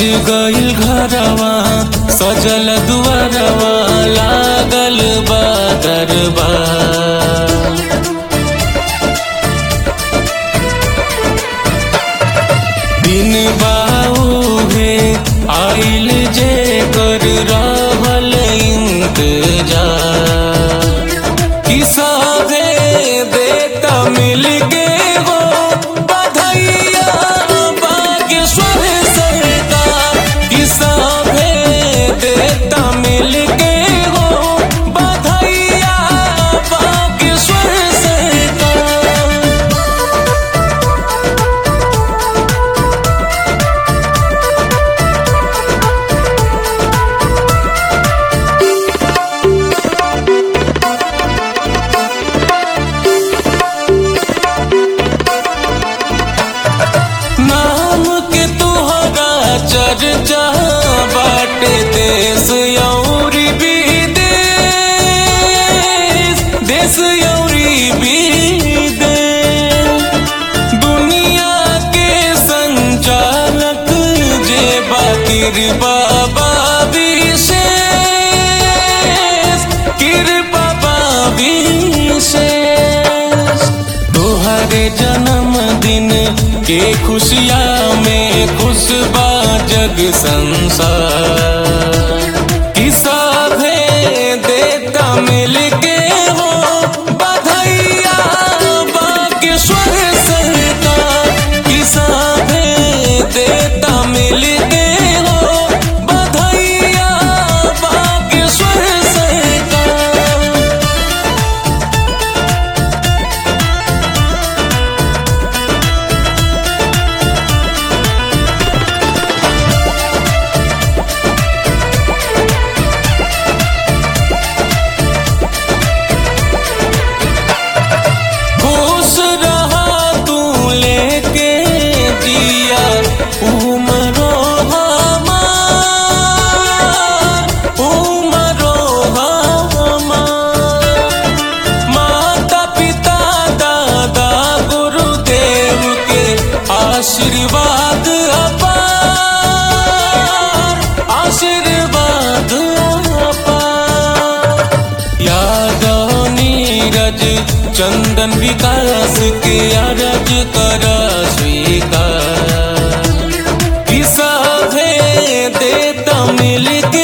गइल घरवा सजल दुआरवा लागल बा दरबार। दिन बाउहे आइल जे कर रहल इंतजार कि सभे देता मिल के हो बधैया बागेश्वर सरकार कि सभे देता मिल के हो बधैया बागेश्वर सरकार। नाम के तुहरा चर्चा बाटे देश अउरी विदेश, देश अउरी विदेश। दुनिया के संचालक जे कृपा बा विशेष, कृपा बा विशेष। तोहरे जन्मदिन के खुशियाँ में खुश बा जग संसार कि सभे देता मिल के हो बधैया बागेश्वर सरकार कि सभे देता मिल के हो बधैया बागेश्वर सरकार। खुश रहा तू लेके दिया उमरो हमार, उमरो हमार। माता पिता दादा गुरुदेव के आशीर्वाद अपार, आशीर्वाद अपार। यादव नीरज चंदन विकास के अरज कर स्वीकार कि सभे देता मिल के